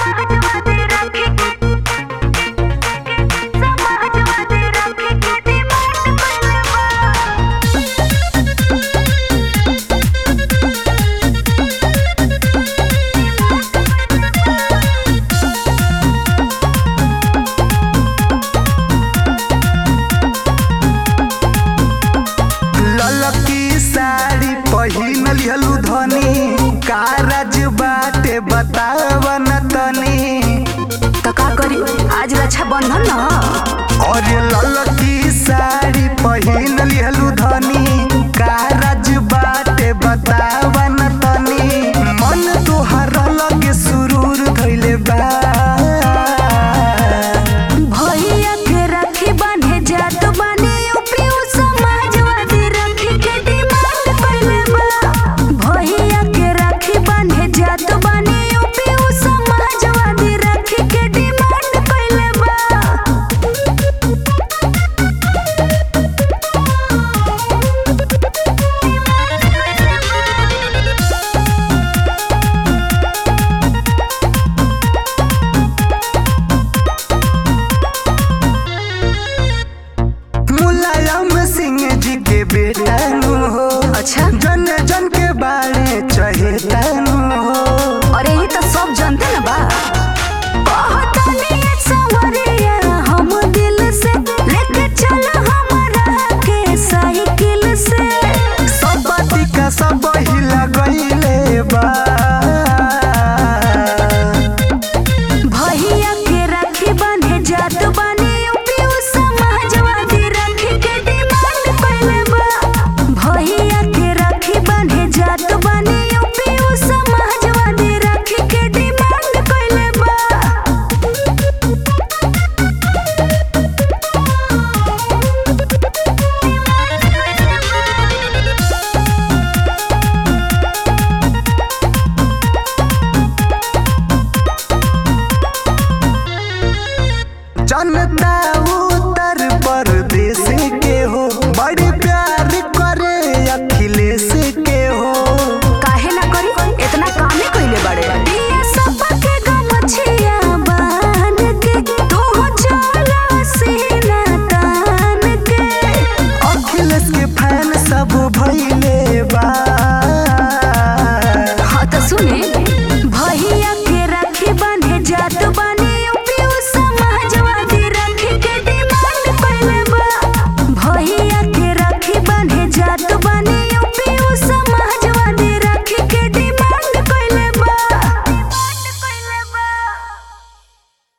पहिनलिहलु धनी कारज बाटे बतावन तनी तो का करी आज रक्षा बंधन न और ललकी साड़ी पहिनलिहलु धनी कारज बाटे बतावन तनी मन तोहर लगे सुरूर धइले बा भैया के राखी बांधे जात बानी यूपी समाजवादी राखी के डिमांड कइले बा भैया के राखी बांधे जात बानी यूपी समाजवादी राखी के डिमांड कइले बा मुलायम सिंह जी के बेटा नु हो अच्छा जन जन के बारे चहेता नु हो अरे ये तो सब जानते ना बा पहचानिए सवरिया हम दिल से लेके चल हमारा के साइकिल से सब बाती का सब हिला गइले बा भैया के राखी बांधे जात बानी यूपी समाजवादी राखी के डिमांड कइले बा भैया के राखी बांधे जात बानी यूपी समाजवादी राखी के डिमांड कइले बा जनता